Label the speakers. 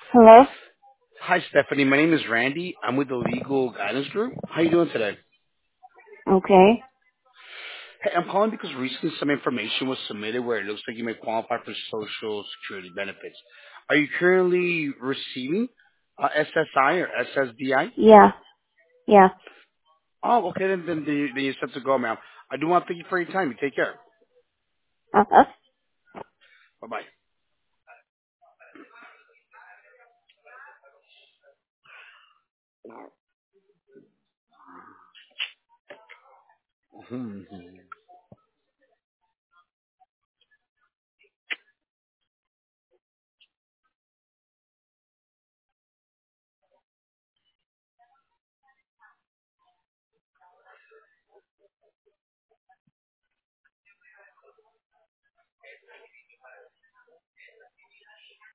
Speaker 1: Hello?
Speaker 2: Hi, Stephanie. My name is Randy. I'm with the Legal Guidance Group. How you doing today?
Speaker 1: Okay.
Speaker 2: Hey, I'm calling because recently some information was submitted where it looks like you may qualify for Social Security benefits. Are you currently receiving SSI or SSDI?
Speaker 1: Yeah. Yeah.
Speaker 2: Oh, okay. Then you're set to go, ma'am. I do want to thank you for your time. You take care.
Speaker 1: Uh-huh.
Speaker 2: Bye-bye.